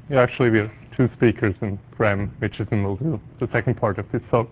Yeah, actually, we have two speakers, and Graham Mitchison will do the second part of this talk.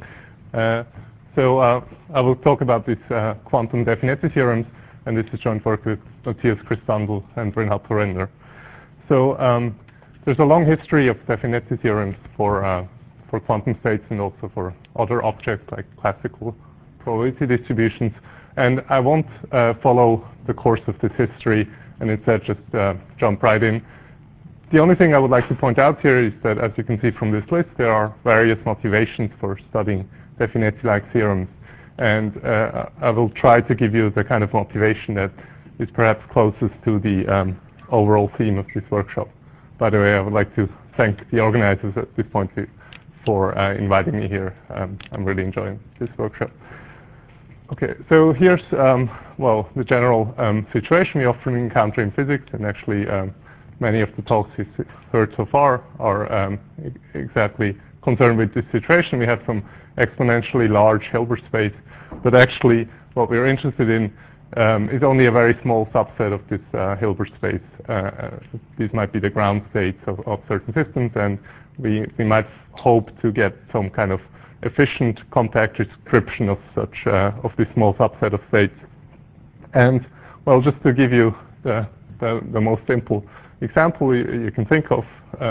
I will talk about these quantum definity theorems, and this is joint work with Matthias Christandl and Renat Renner. There's a long history of definity theorems for quantum states and also for other objects like classical probability distributions. And I won't follow the course of this history and instead just jump right in. The only thing I would like to point out here is that, as you can see from this list, there are various motivations for studying definity-like theorems. And I will try to give you the kind of motivation that is perhaps closest to the overall theme of this workshop. By the way, I would like to thank the organizers at this point for inviting me here. I'm really enjoying this workshop. Okay, so here's, well, the general situation we often encounter in physics, and actually many of the talks you've heard so far are exactly concerned with this situation. We have some exponentially large Hilbert space, but actually what we're interested in is only a very small subset of this Hilbert space. These might be the ground states of certain systems, and we might hope to get some kind of efficient compact description of such of this small subset of states. And well, just to give you the most simple example you can think of,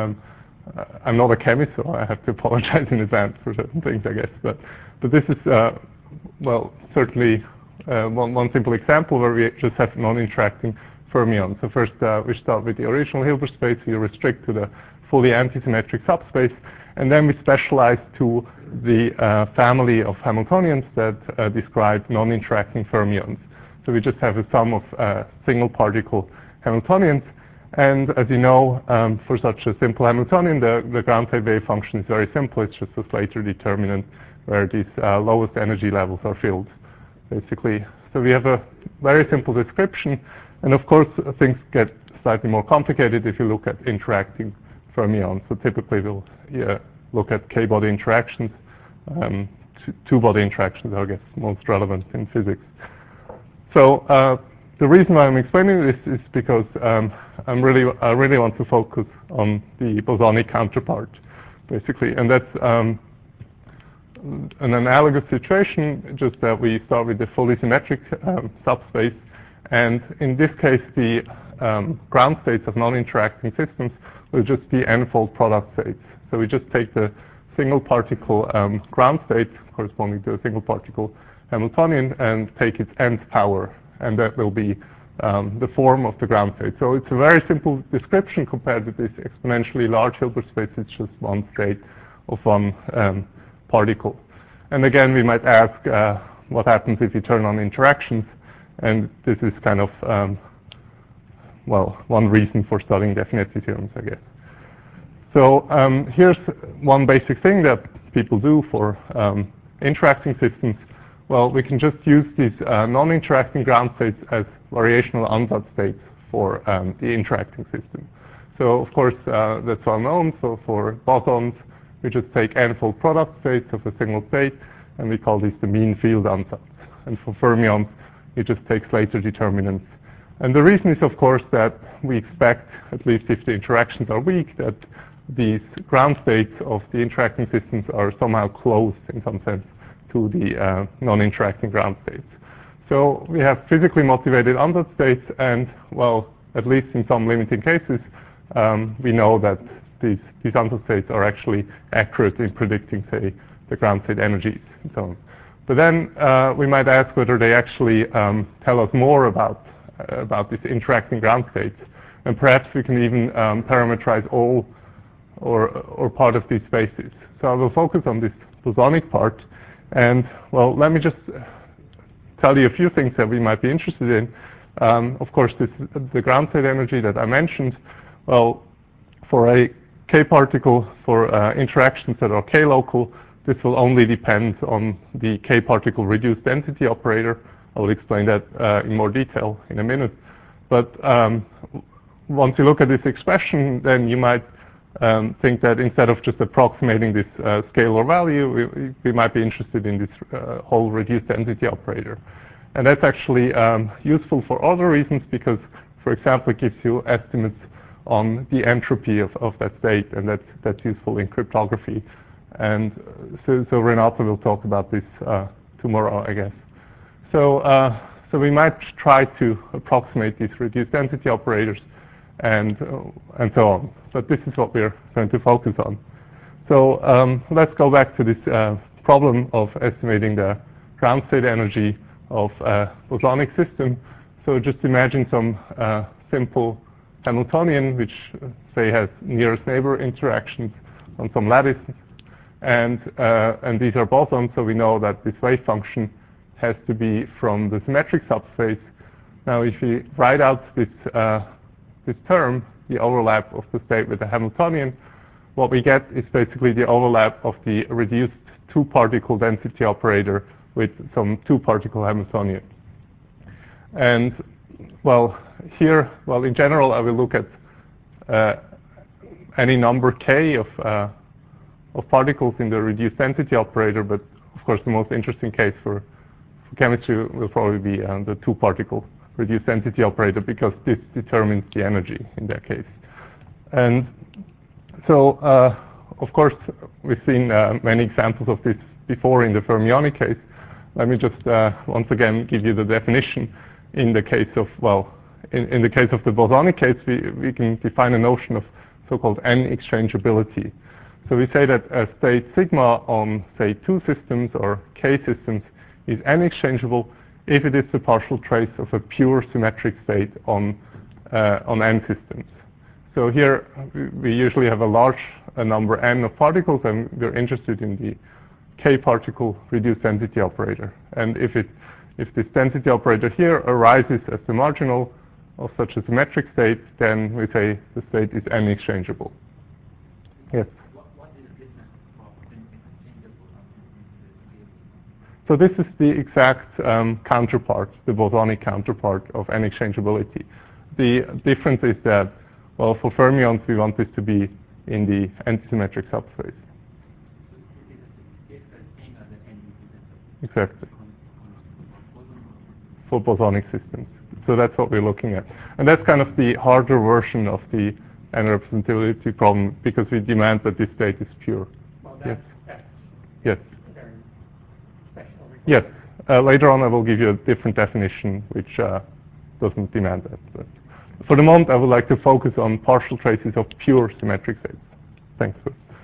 I'm not a chemist, so I have to apologize in advance for certain things, I guess. But this is well, certainly one simple example where we just have non-interacting fermions. So first we start with the original Hilbert space. We restrict to the fully antisymmetric subspace, and then we specialize to the family of Hamiltonians that describe non-interacting fermions. So we just have a sum of single particle Hamiltonians. And as you know, for such a simple Hamiltonian, the ground state wave function is very simple. It's just a Slater determinant where these lowest energy levels are filled, basically. So we have a very simple description. And of course, things get slightly more complicated if you look at interacting fermions. So typically we'll look at k-body interactions. Two-body interactions are, I guess, most relevant in physics. So the reason why I'm explaining this is because I really want to focus on the bosonic counterpart, basically. And that's an analogous situation, just that we start with the fully symmetric subspace. And in this case, the ground states of non-interacting systems will just be n-fold product states. So we just take the single particle ground state corresponding to a single particle Hamiltonian and take its nth power, and that will be the form of the ground state. So it's a very simple description compared to this exponentially large Hilbert space. It's just one state of one particle. And again, we might ask what happens if you turn on interactions, and this is kind of well, one reason for studying definity theorems, I guess. So here's one basic thing that people do for interacting systems. Well, we can just use these non-interacting ground states as variational ansatz states for the interacting system. So of course, that's well known. So for bosons, we just take n-fold product states of a single state, and we call these the mean field ansatz. And for fermions, we just take Slater determinants. And the reason is, of course, that we expect, at least if the interactions are weak, that these ground states of the interacting systems are somehow closed in some sense to the non-interacting ground states. So we have physically motivated ansatz states, and well, at least in some limiting cases, we know that these ansatz states are actually accurate in predicting, say, the ground state energies and so on. But then we might ask whether they actually tell us more about these interacting ground states, and perhaps we can even parameterize all or part of these spaces. So I will focus on this bosonic part. And well, let me just tell you a few things that we might be interested in. Of course, the ground state energy that I mentioned. Well, for a k-particle, for interactions that are k-local, this will only depend on the k-particle reduced density operator. I will explain that in more detail in a minute. But once you look at this expression, then you might think that instead of just approximating this scalar value, we might be interested in this whole reduced density operator. And that's actually useful for other reasons because, for example, it gives you estimates on the entropy of that state, and that's useful in cryptography. And so Renato will talk about this tomorrow, I guess. So we might try to approximate these reduced density operators and so on. But this is what we're going to focus on. So let's go back to this problem of estimating the ground state energy of a bosonic system. So just imagine some simple Hamiltonian, which say has nearest neighbor interactions on some lattice, and these are bosons, so we know that this wave function has to be from the symmetric subspace. Now, if we write out this term, the overlap of the state with the Hamiltonian, what we get is basically the overlap of the reduced two-particle density operator with some two-particle Hamiltonian. And well, here, well, in general, I will look at any number k of particles in the reduced density operator, but of course, the most interesting case for chemistry will probably be the two-particle reduced density operator, because this determines the energy in that case. And so, of course, we've seen many examples of this before in the fermionic case. Let me just once again give you the definition. In the case of, well, in the case of the bosonic case, we can define a notion of so-called n-exchangeability. So we say that a state sigma on, say, two systems or k systems is n-exchangeable if it is the partial trace of a pure symmetric state on n systems. So here we usually have a large number n of particles, and we're interested in the k-particle reduced density operator. And if this density operator here arises as the marginal of such a symmetric state, then we say the state is n-exchangeable. Yes? What is the difference from n-exchangeable and So this is the exact counterpart, the bosonic counterpart of n-exchangeability. The difference is that, well, for fermions, we want this to be in the antisymmetric subspace. Exactly. For bosonic systems. So that's what we're looking at. And that's kind of the harder version of the n-representability problem, because we demand that this state is pure. Well, yes. That's Yes. very special. Yes. Later on, I will give you a different definition, which doesn't demand that. But for the moment, I would like to focus on partial traces of pure symmetric states. Thanks.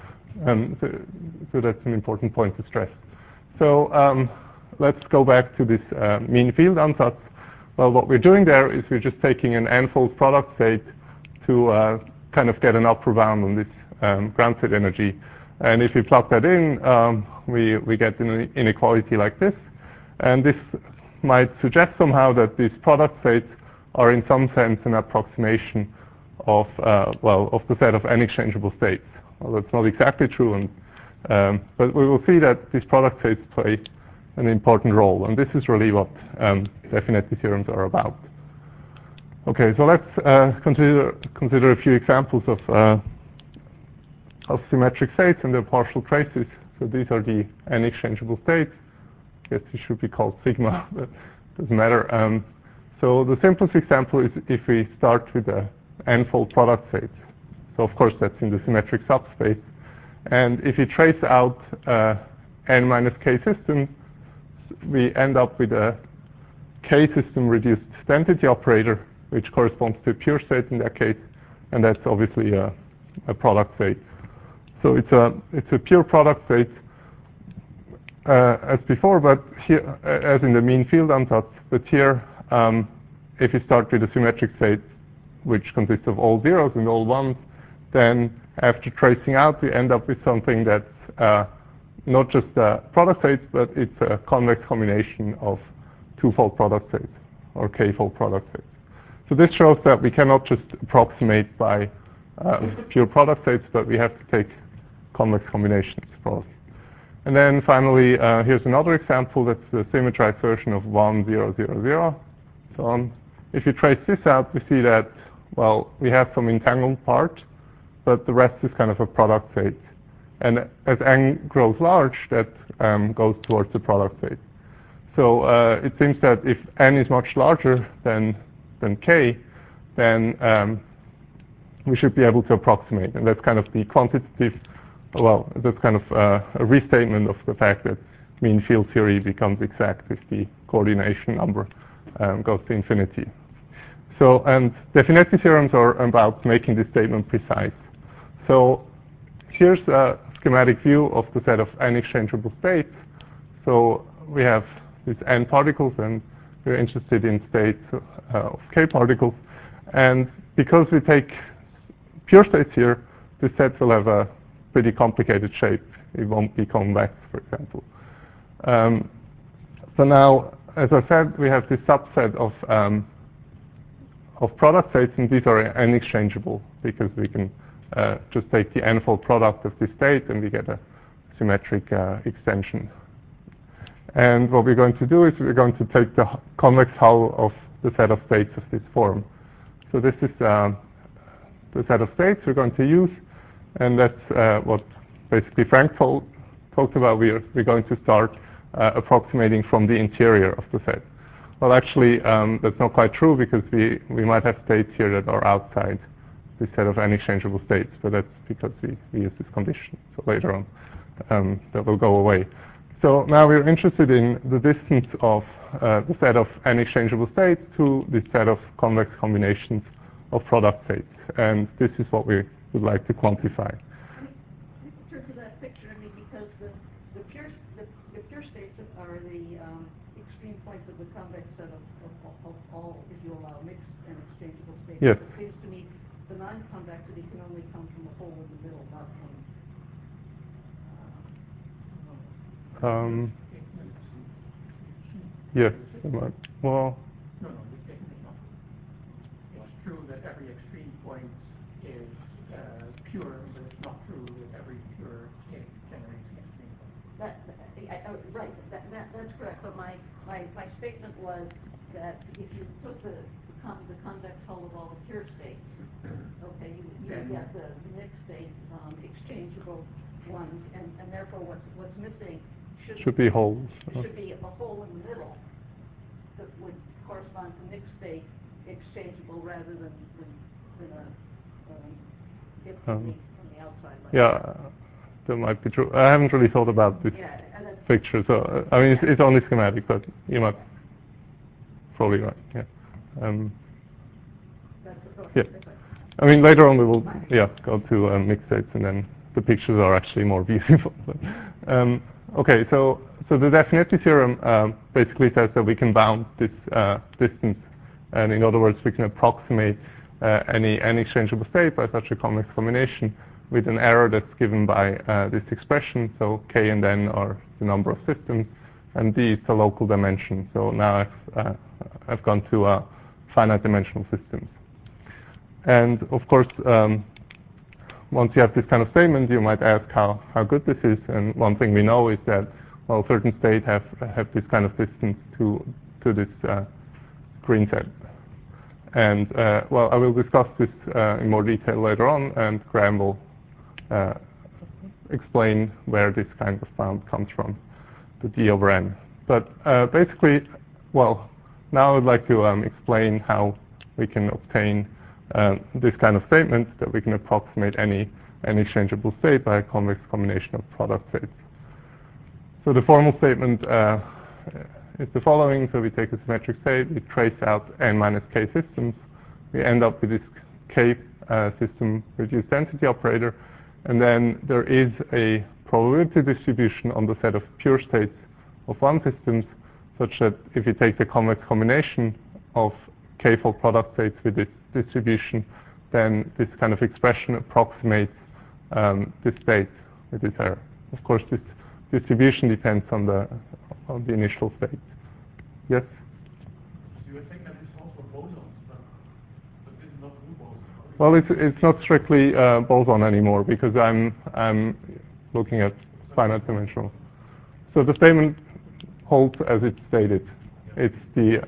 So that's an important point to stress. So let's go back to this mean field ansatz. Well, what we're doing there is we're just taking an n-fold product state to kind of get an upper bound on this ground state energy. And if we plug that in, we get an inequality like this. And this might suggest somehow that these product states are in some sense an approximation of, well, of the set of n-exchangeable states. Well, that's not exactly true, but we will see that these product states play an important role. And this is really what definity theorems are about. Okay, so let's consider a few examples of symmetric states and their partial traces. So these are the n-exchangeable states. I guess this should be called sigma, but it doesn't matter. So the simplest example is if we start with a n-fold product state. So of course that's in the symmetric subspace. And if you trace out n minus k system, we end up with a k system reduced density operator, which corresponds to a pure state in that case, and that's obviously a product state. So it's a pure product state as before, but here, as in the mean field ansatz, but here, if you start with a symmetric state which consists of all zeros and all ones, then after tracing out, we end up with something that's not just product states, but it's a convex combination of two-fold product states or k-fold product states. So this shows that we cannot just approximate by pure product states, but we have to take convex combinations probably. And then finally, here's another example that's the symmetrized version of 1, 0, 0, 0. So if you trace this out, we see that, well, we have some entangled part, but the rest is kind of a product state. And as n grows large, that goes towards the product state. So it seems that if n is much larger than k, then we should be able to approximate. And that's kind of the quantitative, well, that's kind of a restatement of the fact that mean field theory becomes exact if the coordination number goes to infinity. So, and the Finetti theorems are about making this statement precise. So here's a schematic view of the set of n exchangeable states. So we have these n particles, and we're interested in states of k particles. And because we take pure states here, this set will have a pretty complicated shape. It won't be convex, for example. So now, as I said, we have this subset of product states, and these are n-exchangeable because we can just take the n-fold product of this state, and we get a symmetric extension. And what we're going to do is we're going to take the convex hull of the set of states of this form. So this is the set of states we're going to use, and that's what basically Frank talked about. We're going to start approximating from the interior of the set. Well, actually, that's not quite true because we might have states here that are outside this set of n-exchangeable states, but that's because we use this condition. So later on, that will go away. So now we're interested in the distance of the set of n-exchangeable states to the set of convex combinations of product states. And this is what we would like to quantify. Turn to that picture, I mean, because the pure states are the extreme points of the convex set of all, if you allow mixed and exchangeable states. Yes. It seems to me the non-convexity can only come from a hole in the middle, not from. Yes. Well. No, you're taking it up. It's true that every extreme point is pure, but it's not true that every pure state generates an extreme point. Right, that's correct. But my statement was that if you took the convex hull of all the pure states, okay, you get the mixed state exchangeable ones, and therefore what's missing should be holes. Should be a hole in the middle that would correspond to mixed state exchangeable rather than a dip from the outside. Like yeah, that might be true. I haven't really thought about this picture, so I mean it's only schematic, but you might probably right. Yeah. Yeah. I mean later on we will go to mixed states, and then the pictures are actually more beautiful. But, okay, so the Finetti theorem basically says that we can bound this distance, and in other words, we can approximate any exchangeable state by such a convex combination with an error that's given by this expression. So k and n are the number of systems, and d is the local dimension. So now I've gone to finite dimensional systems. And of course, once you have this kind of statement, you might ask how good this is. And one thing we know is that, well, certain states have this kind of distance to this green set. And, well, I will discuss this in more detail later on, and Graham will explain where this kind of bound comes from, the d over n. But basically, well, now I would like to explain how we can obtain this kind of statement that we can approximate any exchangeable state by a convex combination of product states. So the formal statement is the following. So we take a symmetric state, we trace out n minus k systems, we end up with this k system reduced density operator, and then there is a probability distribution on the set of pure states of one systems, such that if you take the convex combination of k-fold product states with this distribution, then this kind of expression approximates this state with this error. Of course, this distribution depends on the initial state. Yes? You were saying that this holds for bosons, but this is not true boson. Well, it's not strictly boson anymore because I'm looking at finite dimensional. So the statement holds as it's stated. It's the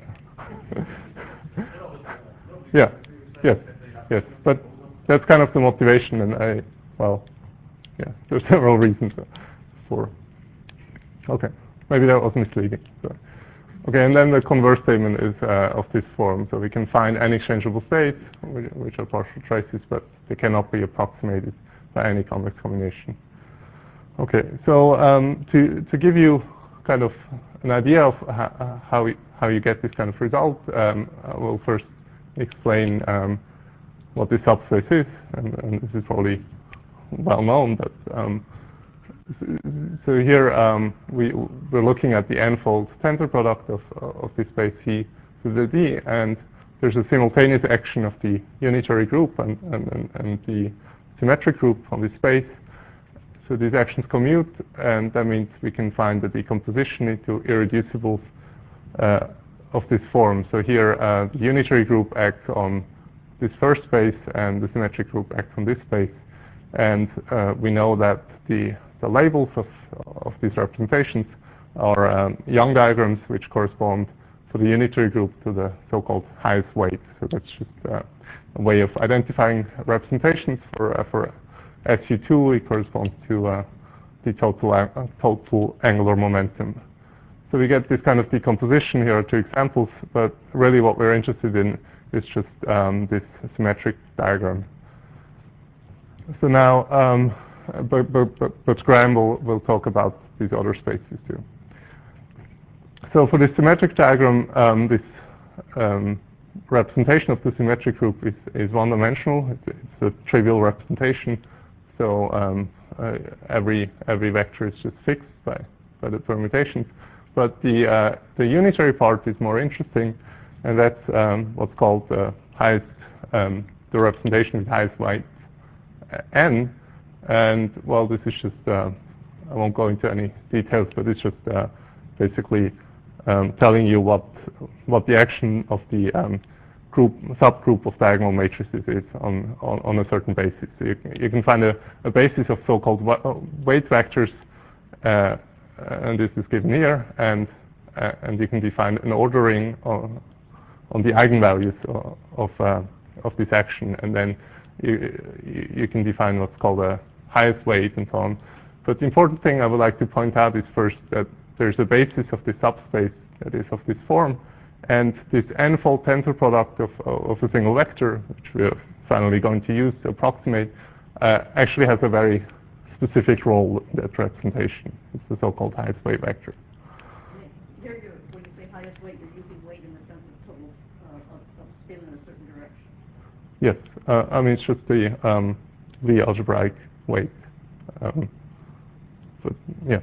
yeah. Yes, but that's kind of the motivation, and there's several reasons for. Okay, maybe that was misleading. Okay, and then the converse statement is of this form. So we can find any exchangeable states, which are partial traces, but they cannot be approximated by any convex combination. Okay, so to give you kind of an idea of how you get this kind of result, I will first explain what this subspace is, and this is probably well known, but so here we're looking at the n-fold tensor product of this space C to the D, and there's a simultaneous action of the unitary group and the symmetric group on this space. So these actions commute, and that means we can find the decomposition into irreducibles of this form. So here the unitary group acts on this first space, and the symmetric group acts on this space. And we know that the labels of these representations are Young diagrams, which correspond for the unitary group to the so-called highest weight. So that's just a way of identifying representations. For SU2, it corresponds to the total angular momentum. So we get this kind of decomposition. Here are two examples, but really what we're interested in is just this symmetric diagram. So now, but Graham will talk about these other spaces too. So for the symmetric diagram, this representation of the symmetric group is one-dimensional. It's a trivial representation. So every vector is just fixed by the permutations. But the unitary part is more interesting, and that's what's called the highest, the representation with highest weight n. And well, this is just I won't go into any details, but it's just basically telling you what the action of the subgroup of diagonal matrices is on a certain basis. So you can find a basis of so-called weight vectors, and this is given here, and you can define an ordering on the eigenvalues of this action, and then you can define what's called a highest weight and so on. But the important thing I would like to point out is first that there's a basis of the subspace that is of this form, and this n-fold tensor product of a single vector, which we're finally going to use to approximate, actually has a very specific role in that representation. It's the so-called highest weight vector. Here, when you say highest weight, you're using weight in the sense of total of spin in a certain direction. Yes, I mean it's just the algebraic weight. But yeah.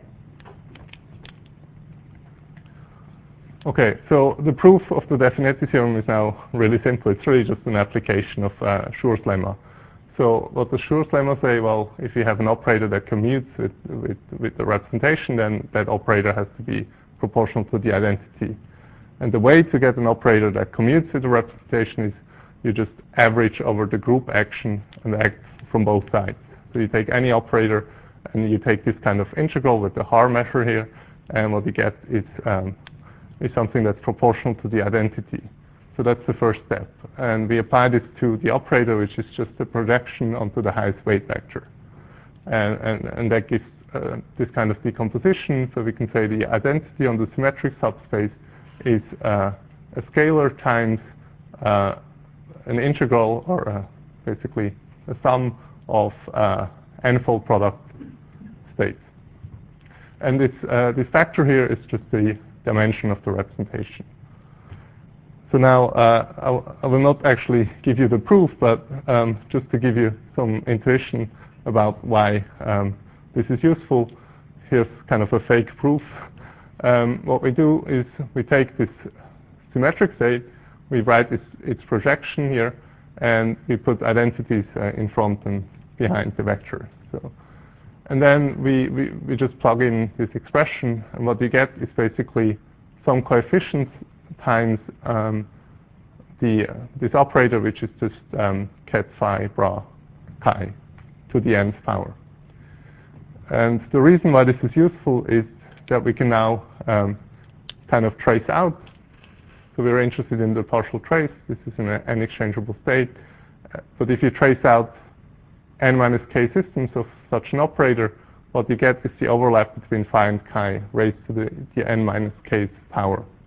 Okay, so the proof of the Definetti theorem is now really simple. It's really just an application of Schur's lemma. So what does Schur's lemma say? Well, if you have an operator that commutes with the representation, then that operator has to be proportional to the identity. And the way to get an operator that commutes with the representation is you just average over the group action and act from both sides. So you take any operator and you take this kind of integral with the Haar measure here, and what you get is something that's proportional to the identity. So that's the first step. And we apply this to the operator, which is just a projection onto the highest weight vector. And that gives this kind of decomposition. So we can say the identity on the symmetric subspace is a scalar times an integral, or basically a sum of n-fold product states. And this factor here is just the dimension of the representation. So now I will not actually give you the proof, but just to give you some intuition about why this is useful, here's kind of a fake proof. What we do is we take this symmetric state, we write its projection here, and we put identities in front and behind the vector. So, and then we just plug in this expression, and what you get is basically some coefficients times this operator, which is just ket phi bra chi to the nth power. And the reason why this is useful is that we can now kind of trace out. So we're interested in the partial trace. This is an n-exchangeable state. But if you trace out n minus k systems of such an operator, what you get is the overlap between phi and chi raised to the n minus k's power.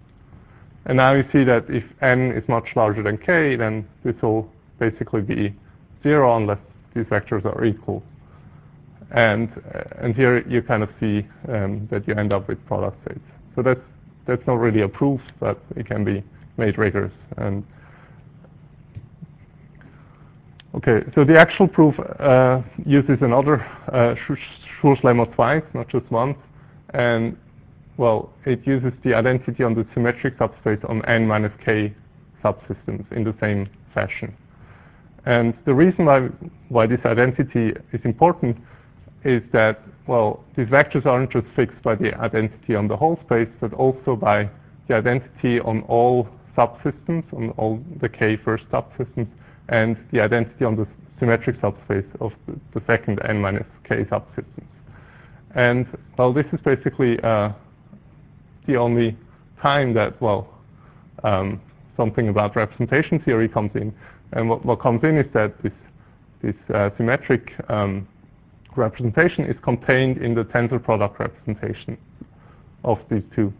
And now you see that if n is much larger than k, then this will basically be 0 unless these vectors are equal. And here you kind of see that you end up with product states. So that's not really a proof, but it can be made rigorous. And okay, so the actual proof uses another Schur's lemma twice, not just once. And well, it uses the identity on the symmetric subspace on n minus k subsystems in the same fashion. And the reason why this identity is important is that, well, these vectors aren't just fixed by the identity on the whole space, but also by the identity on all subsystems, on all the k first subsystems, and the identity on the symmetric subspace of the second n minus k subsystems. And, well, this is basically the only time that, well, something about representation theory comes in. And what comes in is that this symmetric representation is contained in the tensor product representation of these two.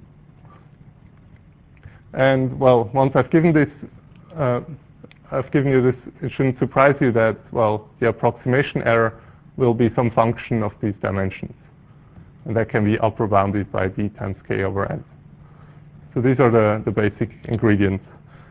And, well, once I've given this, I've given you this, it shouldn't surprise you that, well, the approximation error will be some function of these dimensions. And that can be upper bounded by b times k over n. So these are the basic ingredients.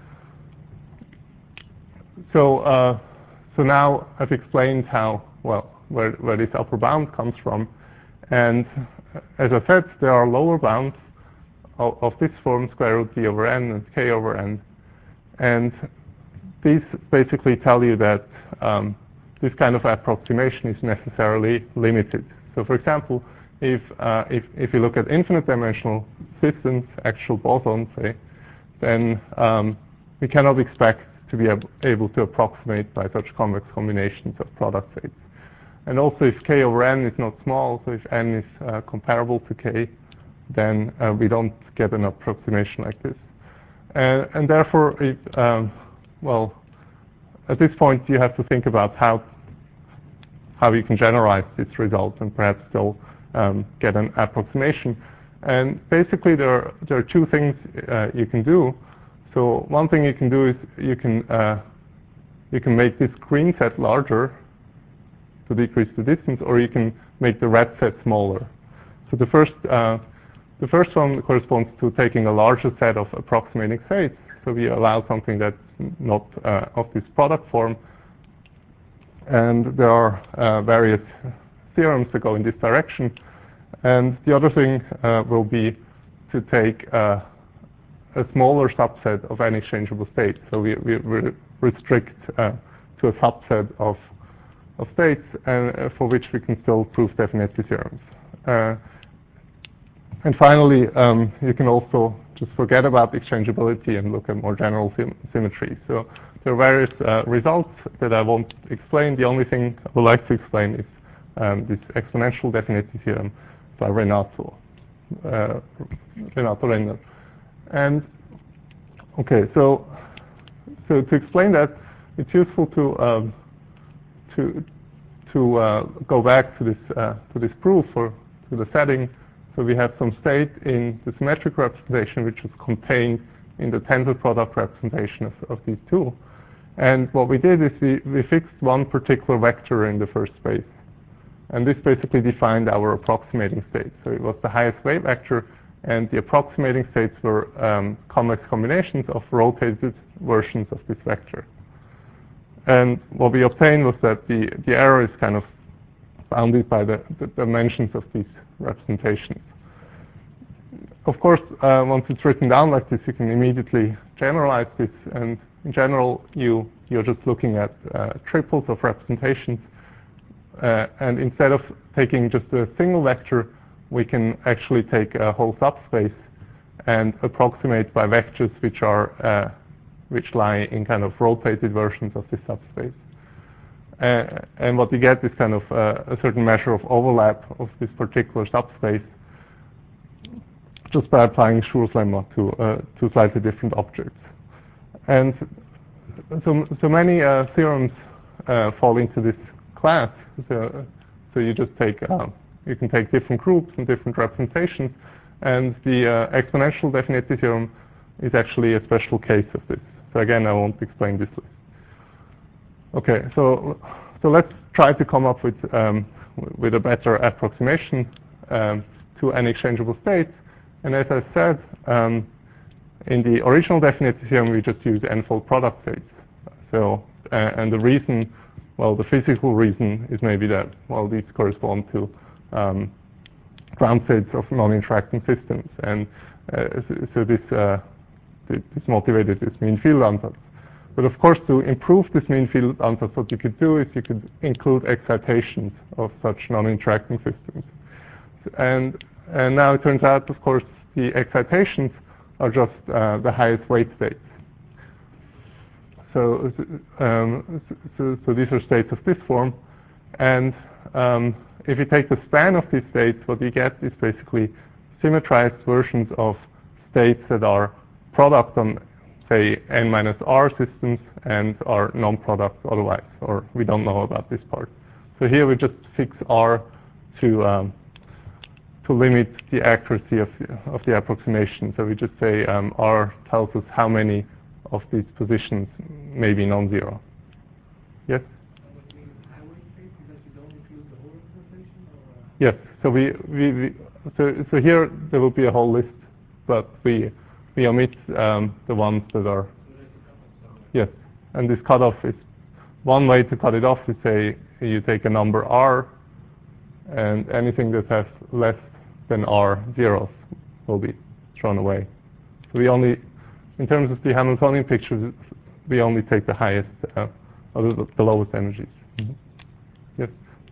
So now I've explained how, well, where this upper bound comes from. And as I said, there are lower bounds of this form, square root b over n and k over n. And these basically tell you that this kind of approximation is necessarily limited. So for example, if you look at infinite dimensional systems, actual bosons, say, then we cannot expect to be able to approximate by such convex combinations of product states. And also if k over n is not small, so if n is comparable to k, then we don't get an approximation like this. And therefore, well, at this point you have to think about how you can generalize this result and perhaps still get an approximation. And basically there are two things you can do. So one thing you can do is you can make this green set larger to decrease the distance, or you can make the red set smaller. So the first one corresponds to taking a larger set of approximating states. So we allow something that's not of this product form. And there are various theorems that go in this direction. And the other thing will be to take a smaller subset of any exchangeable states. So we restrict to a subset of states for which we can still prove Definetti theorems. And finally, you can also just forget about exchangeability and look at more general symmetry. So there are various results that I won't explain. The only thing I would like to explain is this exponential Definetti theorem by Renato Renner. And okay, so to explain that, it's useful to go back to this proof or to the setting. So we have some state in the symmetric representation which is contained in the tensor product representation of these two. And what we did is we fixed one particular vector in the first space. And this basically defined our approximating state. So it was the highest wave vector, and the approximating states were convex combinations of rotated versions of this vector. And what we obtained was that the error is kind of bounded by the dimensions of these representations. Of course, once it's written down like this, you can immediately generalize this. And in general, you're just looking at triples of representations. And instead of taking just a single vector, we can actually take a whole subspace and approximate by vectors which lie in kind of rotated versions of this subspace. And what you get is kind of a certain measure of overlap of this particular subspace just by applying Schur's lemma to slightly different objects. And so many theorems fall into this class. So you just take, you can take different groups and different representations, and the exponential Definetti theorem is actually a special case of this. So again, I won't explain this list. Okay, so let's try to come up with a better approximation to n-exchangeable states. And as I said, in the original definitive theorem, we just use n-fold product states. So, and the reason, well, the physical reason is maybe that, well, these correspond to ground states of non-interacting systems. And so this motivated this mean field ansatz. But of course, to improve this mean field ansatz, what you could do is you could include excitations of such non-interacting systems. And now it turns out, of course, the excitations are just the highest weight states. So these are states of this form. And if you take the span of these states, what you get is basically symmetrized versions of states that are product on, say, n minus r systems and are non-product otherwise, or we don't know about this part. So here we just fix r to limit the accuracy of the approximation. So we just say r tells us how many of these positions may be non-zero. Yes? Yes. So so here there will be a whole list, but we omit the ones that are. Yes. And this cutoff is one way to cut it off is say you take a number r, and anything that has less than r zeros will be thrown away. So we only, in terms of the Hamiltonian picture, we only take the highest or the lowest energies. Mm-hmm. Yes.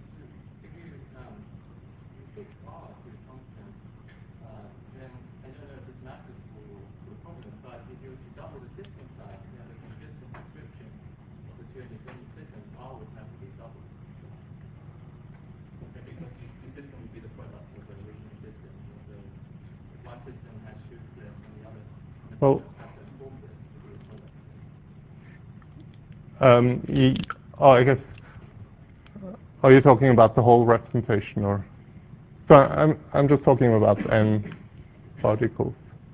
Well, I guess, are you talking about the whole representation, or? So I'm just talking about n particles.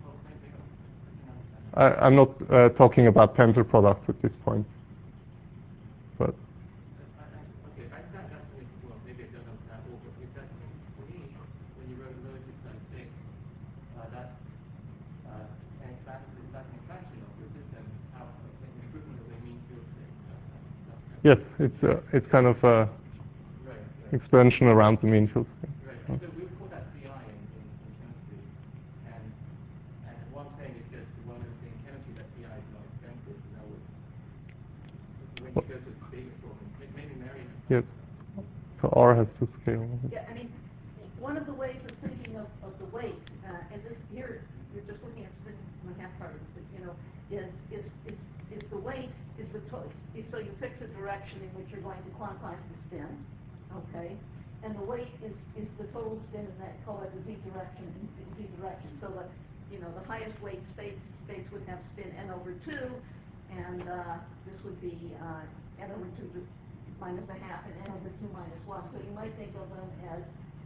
I'm not talking about tensor products at this point. But Okay, I thought that's well, maybe it doesn't that well, but if that's for me, when you wrote relative size thing, that's and that's an expansion of your system, how an improvement of the mean field state. Yes, it's kind of a expansion around the mean field state. Right. So we call that CI in chemistry, and one thing is just one of the things in chemistry that CI is not expensive. You know, when you go to the bigger problem, maybe Mary. Yes. So R has to scale. Yeah, I mean, one of the ways of thinking of the weight, and this here you're just looking at the half part of it, you know, is the weight is the so you fix a direction in which you're going to quantize the spin, okay, and the weight is the total spin in that call it the z direction. So the highest weight states would have spin n over 2, and this would be n over 2 minus a half and n over 2 minus 1. So you might think of them as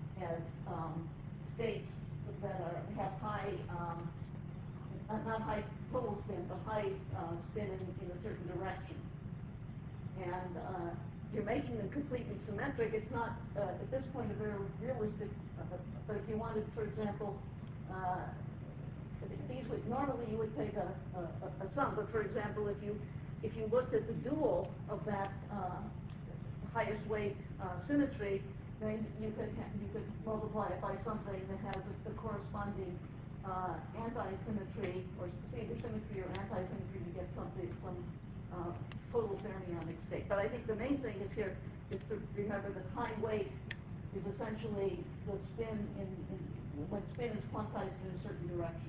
states that have high, not high total spin, but high spin in a certain direction. And you're making them completely symmetric. It's not, at this point, a very realistic, but if you wanted, for example, these would, normally you would take a sum, but for example, if you looked at the dual of that highest weight symmetry, then you could multiply it by something that has the corresponding anti-symmetry, or either symmetry or anti-symmetry to get some total fermionic state. But I think the main thing is here is to remember that high weight is essentially the spin when spin is quantized in a certain direction.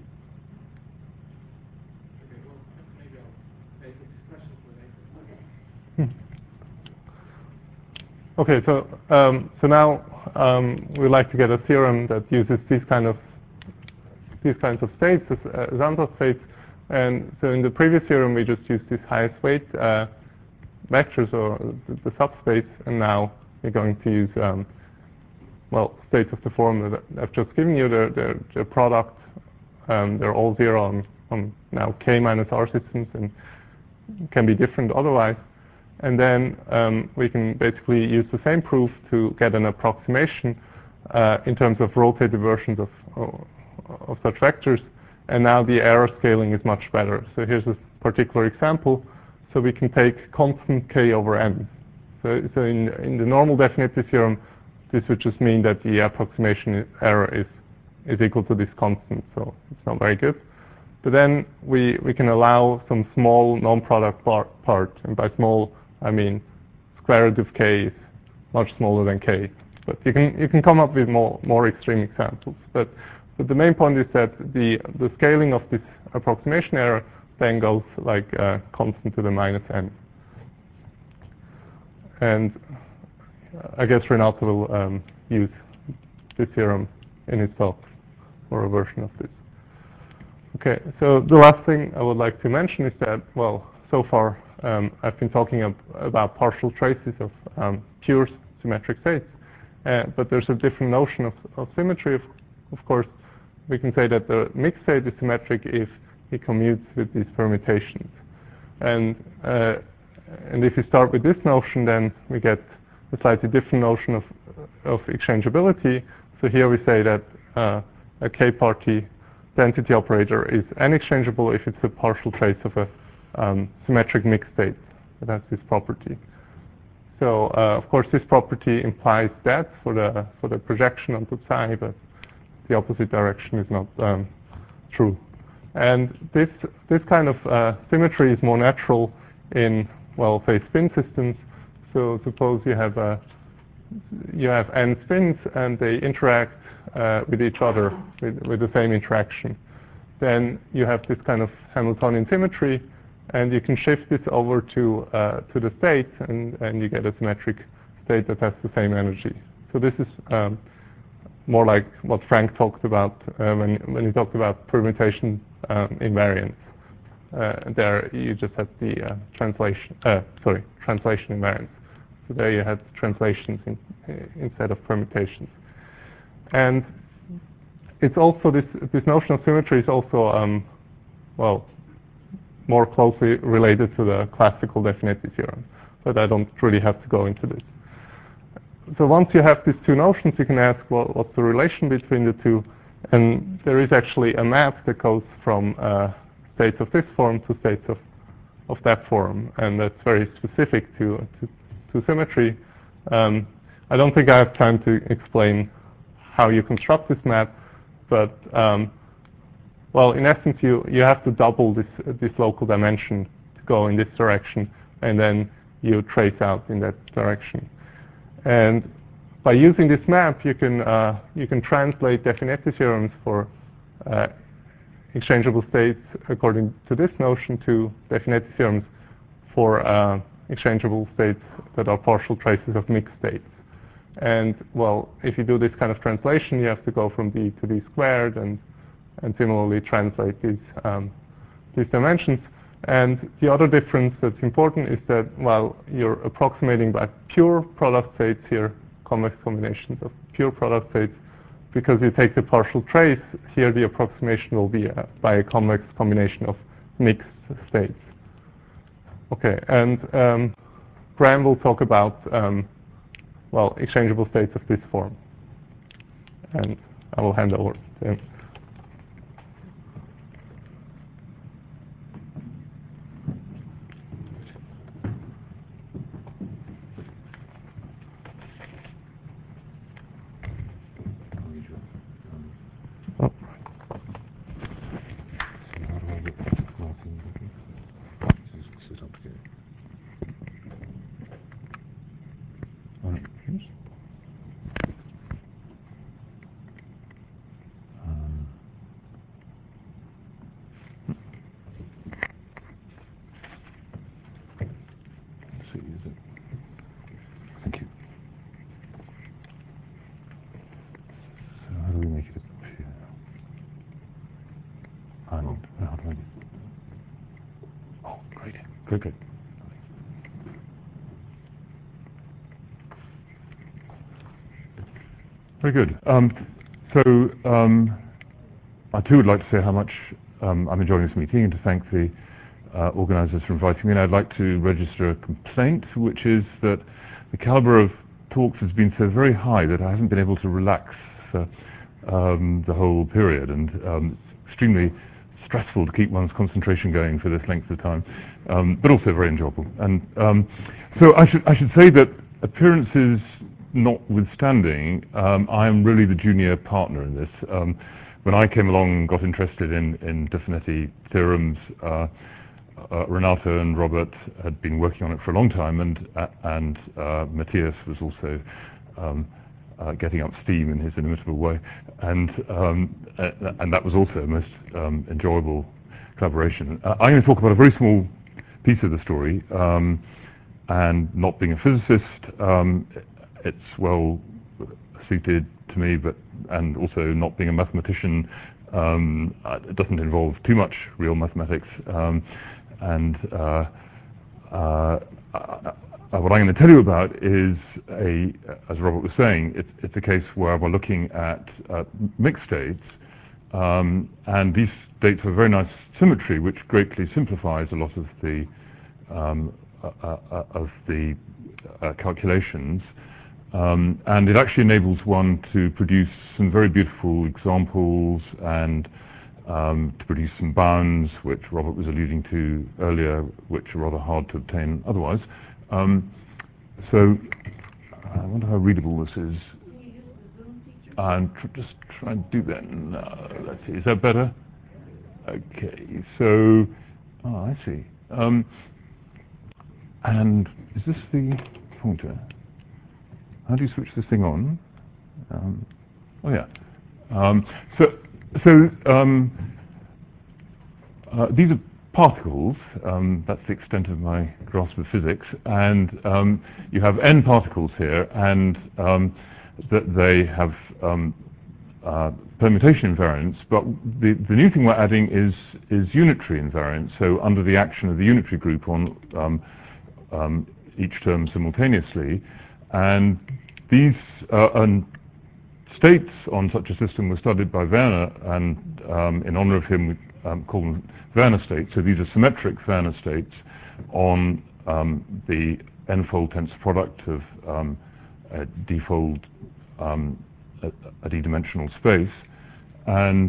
Okay, well, maybe I'll make a discussion for later. Okay, so now we'd like to get a theorem that uses these kinds of states as ansatz states. And so in the previous theorem, we just used these highest weight vectors or the subspace, and now we're going to use states of the form that I've just given you. They're product. They're all zero now K minus R systems and can be different otherwise. And then we can basically use the same proof to get an approximation in terms of rotated versions of such vectors. And now the error scaling is much better. So here's a particular example. So we can take constant K over N. So in the normal definitive theorem, this would just mean that the approximation error is equal to this constant. So it's not very good. But then we can allow some small non-product part. And by small, I mean square root of K is much smaller than K. But you can come up with more extreme examples. But the main point is that the scaling of this approximation error then goes like constant to the minus n. And I guess Renato will use this theorem in his talk, or a version of this. Okay, so the last thing I would like to mention is that, well, so far I've been talking about partial traces of pure symmetric states. But there's a different notion of symmetry. Of course, we can say that the mixed state is symmetric if it commutes with these permutations. And if you start with this notion, then we get a slightly different notion of exchangeability. So here we say that a k-party density operator is n-exchangeable if it's a partial trace of a symmetric mixed state that has this property. So of course this property implies that for the projection onto psi, but the opposite direction is not true. And this kind of symmetry is more natural in, well, say spin systems. So suppose you have n spins and they interact with each other with the same interaction. Then you have this kind of Hamiltonian symmetry, and you can shift this over to the state, and you get a symmetric state that has the same energy. So this is more like what Frank talked about when he talked about permutation invariance. There you just had the translation invariance. So there you had translations instead of permutations. And it's also this notion of symmetry is also well, more closely related to the classical definitive theorem, but I don't really have to go into this. So once you have these two notions, you can ask, well, what's the relation between the two? And there is actually a map that goes from states of this form to states of that form, and that's very specific to symmetry. I don't think I have time to explain how you construct this map, but well, in essence, you have to double this local dimension to go in this direction, and then you trace out in that direction. And by using this map, you can translate definitive theorems for exchangeable states according to this notion to definitive theorems for exchangeable states that are partial traces of mixed states. And well, if you do this kind of translation, you have to go from d to d squared and similarly translate these dimensions. And the other difference that's important is that while you're approximating by pure product states here, convex combinations of pure product states, because you take the partial trace, here the approximation will be by a convex combination of mixed states. Okay, and Graham will talk about well, exchangeable states of this form. And I will hand over to him. Good. Very good. I too would like to say how much I'm enjoying this meeting and to thank the organizers for inviting me. And I'd like to register a complaint, which is that the caliber of talks has been so very high that I haven't been able to relax the whole period, and it's extremely stressful to keep one's concentration going for this length of time, but also very enjoyable. And so I should say that appearances notwithstanding, I am really the junior partner in this. When I came along and got interested in De Finetti theorems, Renato and Robert had been working on it for a long time, and Matthias was also getting up steam in his inimitable way, and that was also a most enjoyable collaboration. I'm going to talk about a very small piece of the story, and not being a physicist, it's well suited to me, and also not being a mathematician, it doesn't involve too much real mathematics, and what I'm going to tell you about is as Robert was saying, it's a case where we're looking at mixed states, and these states have very nice symmetry, which greatly simplifies a lot of the calculations, and it actually enables one to produce some very beautiful examples and to produce some bounds, which Robert was alluding to earlier, which are rather hard to obtain otherwise. So I wonder how readable this is. Can you use the Zoom feature? I'm just trying to do that now. Let's see, is that better? Okay, so, I see. And is this the pointer? How do you switch this thing on? Oh yeah. These are particles. That's the extent of my grasp of physics. And you have n particles here, and that they have permutation invariance. But the new thing we're adding is unitary invariance. So under the action of the unitary group on each term simultaneously, and these states on such a system were studied by Werner, and in honor of him, we call them Werner states. So these are symmetric Werner states on the n-fold tensor product of a d-fold, a d-dimensional space. And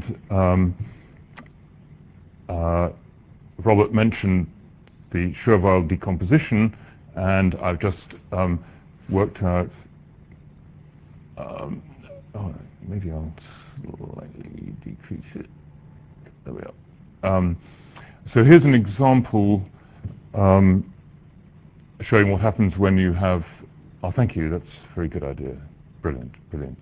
Robert mentioned the Schur-Weyl decomposition, and I've just worked out, maybe I'll slightly decrease it. There we are. So here's an example showing what happens when you have, thank you, that's a very good idea. Brilliant, brilliant.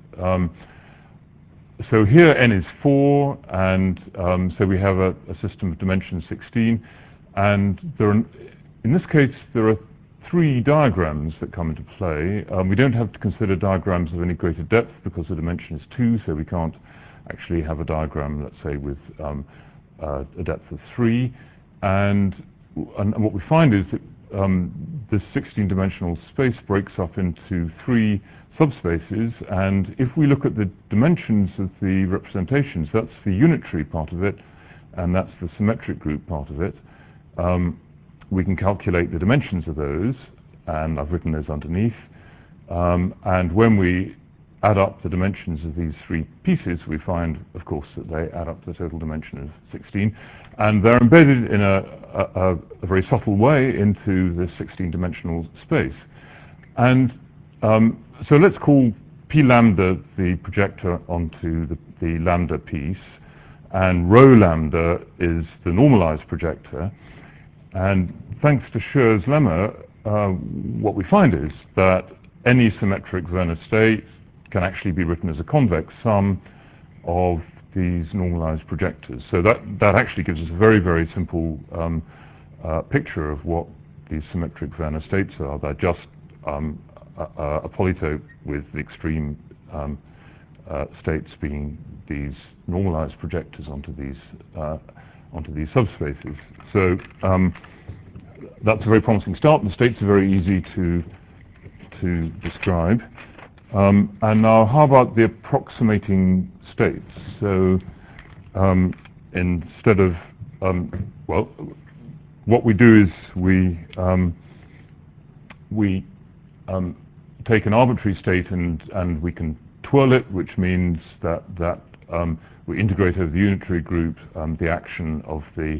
So here n is 4, and so we have a system of dimension 16, and in this case there are 3 diagrams that come into play. We don't have to consider diagrams of any greater depth because the dimension is 2, so we can't actually have a diagram, let's say, with a depth of 3. And what we find is that this 16-dimensional space breaks up into 3 subspaces, and if we look at the dimensions of the representations, that's the unitary part of it, and that's the symmetric group part of it. We can calculate the dimensions of those, and I've written those underneath. And when we add up the dimensions of these 3 pieces, we find, of course, that they add up to the total dimension of 16. And they're embedded in a very subtle way into this 16-dimensional space. And so let's call P lambda the projector onto the lambda piece, and rho lambda is the normalized projector. And thanks to Schur's lemma, what we find is that any symmetric Werner state can actually be written as a convex sum of these normalized projectors. So that actually gives us a very, very simple picture of what these symmetric Werner states are. They're just a polytope with the extreme states being these normalized projectors onto these subspaces. So that's a very promising start. The states are very easy to describe. And now, how about the approximating states? So instead of, well, what we do is we take an arbitrary state and we can twirl it, which means that we integrate over the unitary group the action of the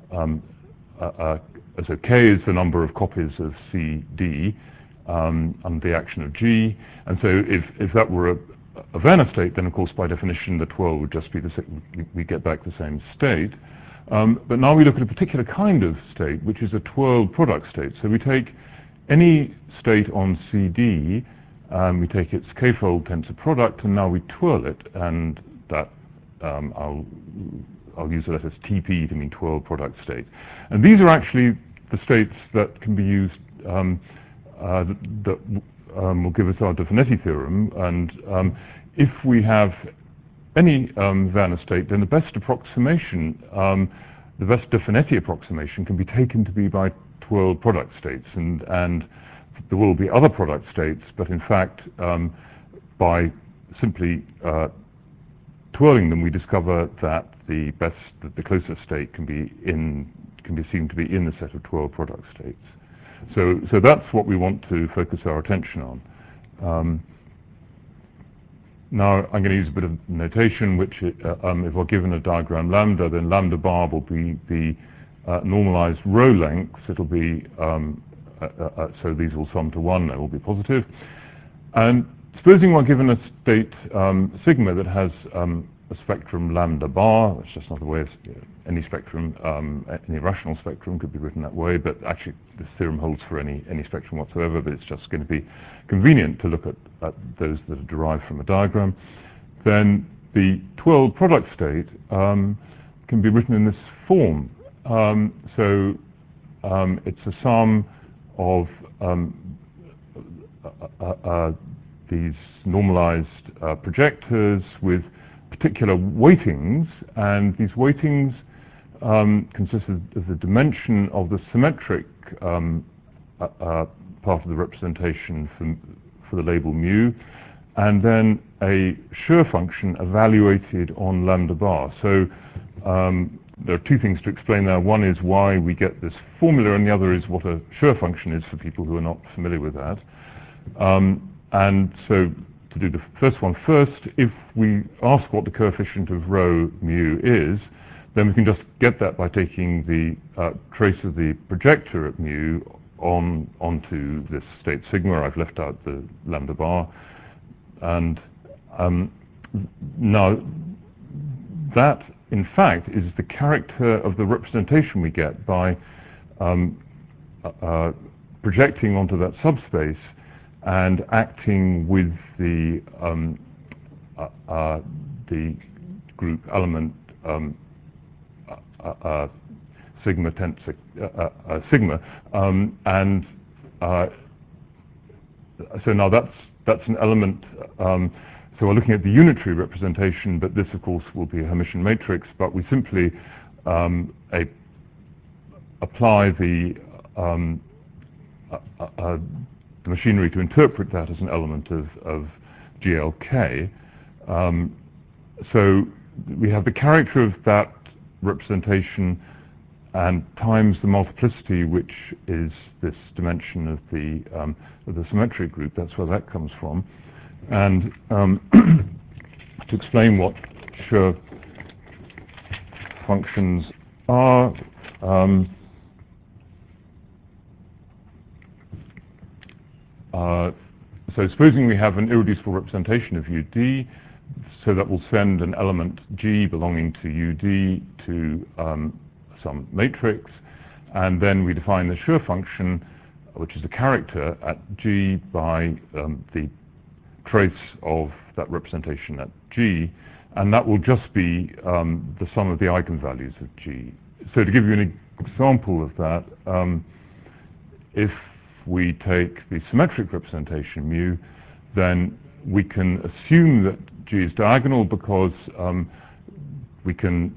so K is the number of copies of CD and the action of G. And so if that were a Werner state, then of course by definition the twirl would just be we get back the same state. But now we look at a particular kind of state, which is a twirled product state. So we take any state on CD, we take its k-fold tensor product, and now we twirl it, and that I'll use the letters TP to mean twirled product state. And these are actually the states that can be used that will give us our Definetti theorem. And if we have any Werner state, then the best approximation, the best Definetti approximation, can be taken to be by twirled product states. And there will be other product states, but in fact, by simply twirling them, we discover that the closest state can be seen to be in the set of twirled product states. So that's what we want to focus our attention on. Now I'm going to use a bit of notation, which if we're given a diagram lambda, then lambda bar will be the normalized row lengths. It'll be so these will sum to 1. They will be positive. And supposing we're given a state sigma that has a spectrum lambda bar. That's just not the way any spectrum, any rational spectrum could be written that way, but actually this theorem holds for any spectrum whatsoever, but it's just going to be convenient to look at those that are derived from a diagram. Then the twirled product state can be written in this form. So it's a sum of these normalized projectors with particular weightings, and these weightings consist of the dimension of the symmetric part of the representation for the label mu, and then a Schur function evaluated on lambda bar. So there are two things to explain there. One is why we get this formula, and the other is what a Schur function is for people who are not familiar with that. And so to do the first one first, if we ask what the coefficient of rho mu is, then we can just get that by taking the trace of the projector at mu onto this state sigma. I've left out the lambda bar. And now that, in fact, is the character of the representation we get by projecting onto that subspace and acting with the group element sigma tensor sigma, and so now that's an element. So we're looking at the unitary representation, but this, of course, will be a Hermitian matrix. But we simply apply the machinery to interpret that as an element of GLK. So we have the character of that representation and times the multiplicity, which is this dimension of the symmetric group. That's where that comes from. And to explain what Schur functions are, so supposing we have an irreducible representation of UD, so that will send an element G belonging to UD to some matrix, and then we define the Schur function, which is a character at G by the trace of that representation at G, and that will just be the sum of the eigenvalues of G. So to give you an example of that, if we take the symmetric representation mu, then we can assume that G is diagonal because we can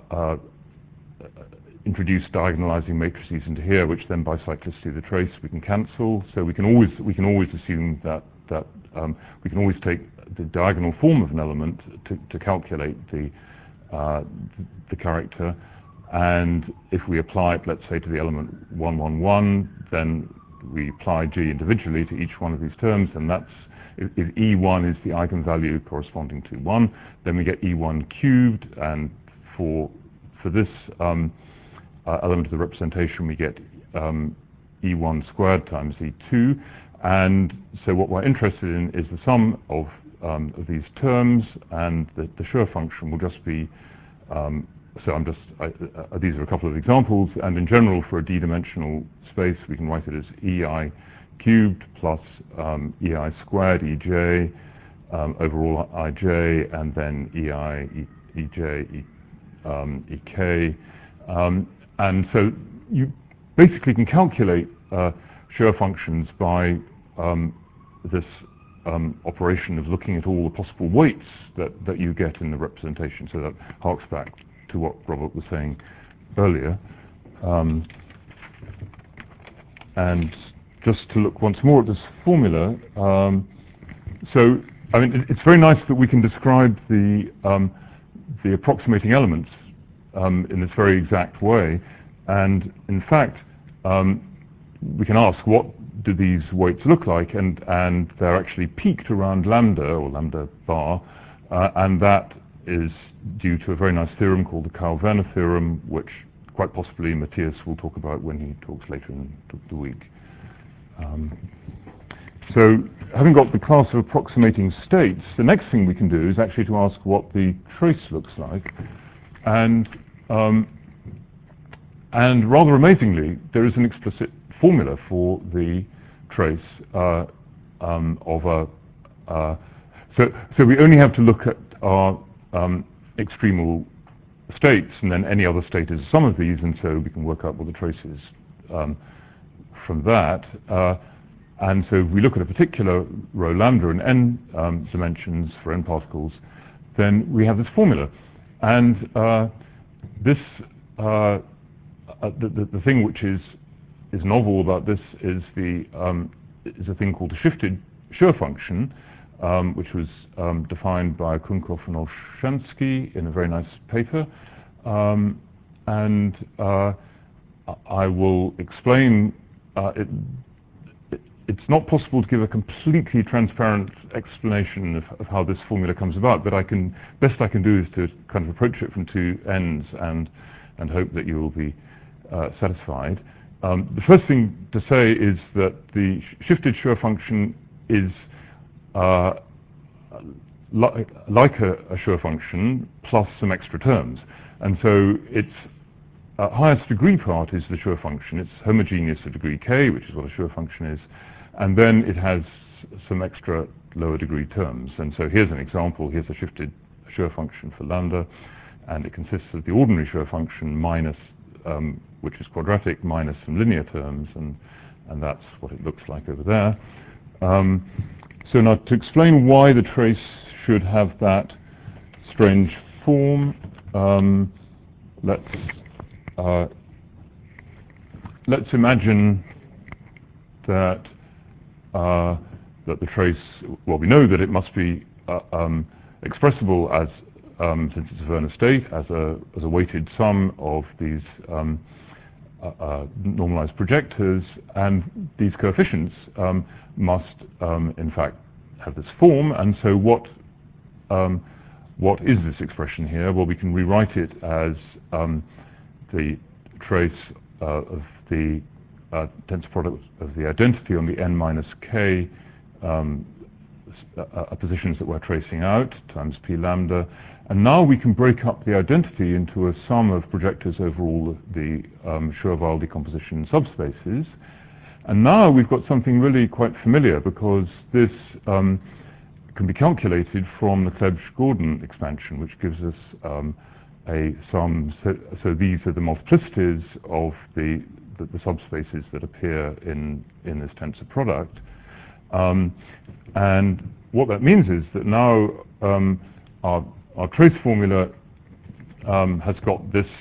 introduce diagonalizing matrices into here, which then by cyclicity of the trace we can cancel. So we can always assume that we can always take the diagonal form of an element to calculate the the character. And if we apply it, let's say, to the element 111, then we apply G individually to each one of these terms, and that's, if E1 is the eigenvalue corresponding to 1, then we get E1 cubed, and for this element of the representation, we get E1 squared times E2. And so what we're interested in is the sum of these terms, and the Schur function will just be, these are a couple of examples, and in general for a d-dimensional space we can write it as EI cubed plus EI squared EJ over all IJ, and then EI EJ EK. And so you basically can calculate Schur functions by this operation of looking at all the possible weights that you get in the representation. So that harks back to what Robert was saying earlier. And just to look once more at this formula, so I mean it's very nice that we can describe the approximating elements in this very exact way, and in fact we can ask what do these weights look like, and they're actually peaked around lambda or lambda bar, and that is due to a very nice theorem called the Kau-Werner theorem, which quite possibly Matthias will talk about when he talks later in the week. So having got the class of approximating states, the next thing we can do is actually to ask what the trace looks like. And rather amazingly, there is an explicit formula for the trace of a. So we only have to look at our extremal states, and then any other state is a sum of these, and so we can work out what the trace is from that. And so if we look at a particular row lambda in n dimensions for n particles, then we have this formula. And this the thing which is novel about this is a thing called the shifted Schur function, which was defined by Kunkov and Olshansky in a very nice paper. And I will explain. It's not possible to give a completely transparent explanation of how this formula comes about, but best I can do is to kind of approach it from two ends and hope that you will be satisfied. The first thing to say is that the shifted Schur function is like a Schur function plus some extra terms, and so its highest degree part is the Schur function. It's homogeneous to degree k, which is what a Schur function is, and then it has some extra lower degree terms. And so here's an example. Here's a shifted Schur function for lambda, and it consists of the ordinary Schur function minus, which is quadratic, minus some linear terms, and that's what it looks like over there. So now to explain why the trace should have that strange form, let's imagine that the trace, well, we know that it must be expressible as, since it's a Werner state, as a weighted sum of these normalized projectors, and these coefficients must in fact have this form. And so what is this expression here? Well, we can rewrite it as the trace of the tensor product of the identity on the n minus k positions that we're tracing out times p lambda. And now we can break up the identity into a sum of projectors over all the Schur-Weyl decomposition subspaces. And now we've got something really quite familiar, because this can be calculated from the Clebsch-Gordon expansion, which gives us a sum. So these are the multiplicities of the subspaces that appear in this tensor product. And what that means is that now our trace formula has got this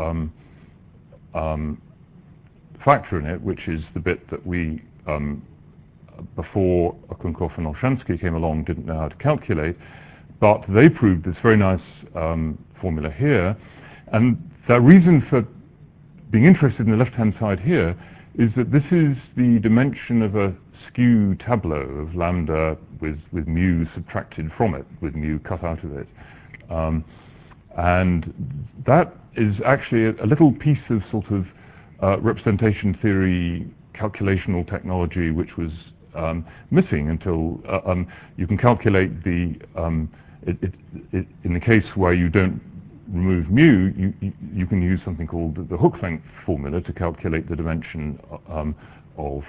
factor in it, which is the bit that we, before Kunkov and Olshansky came along, didn't know how to calculate. But they proved this very nice formula here. And the reason for being interested in the left-hand side here is that this is the dimension of a skew tableau of lambda with mu subtracted from it, with mu cut out of it. And that is actually a little piece of sort of representation theory calculational technology which was missing until you can calculate the in the case where you don't remove mu, you can use something called the Hooke length formula to calculate the dimension of